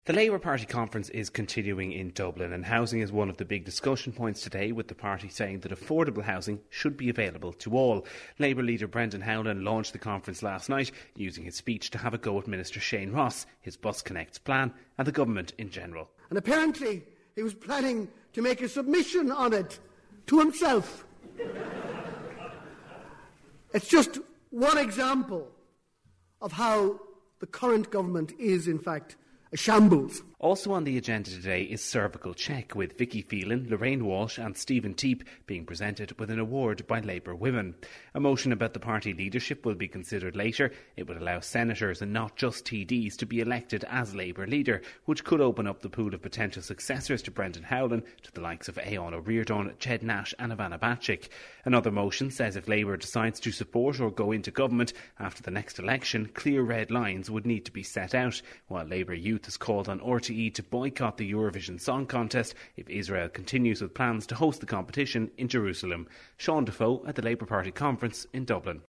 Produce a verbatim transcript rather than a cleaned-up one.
The Labour Party conference is continuing in Dublin, and housing is one of the big discussion points today, with the party saying that affordable housing should be available to all. Labour leader Brendan Howlin launched the conference last night, using his speech to have a go at Minister Shane Ross, his Bus Connects plan and the government in general. And apparently he was planning to make a submission on it to himself. It's just one example of how the current government is, in fact, a shambles. Also on the agenda today is Cervical Check, with Vicky Phelan, Lorraine Walsh and Stephen Teep being presented with an award by Labour Women. A motion about the party leadership will be considered later. It would allow senators and not just T Ds to be elected as Labour leader, which could open up the pool of potential successors to Brendan Howlin to the likes of Aodhán Ó Ríordáin, Ched Nash and Ivana Bacik. Another motion says if Labour decides to support or go into government after the next election, clear red lines would need to be set out, while Labour Youth has called on R T E to boycott the Eurovision Song Contest if Israel continues with plans to host the competition in Jerusalem. Sean Defoe at the Labour Party conference in Dublin.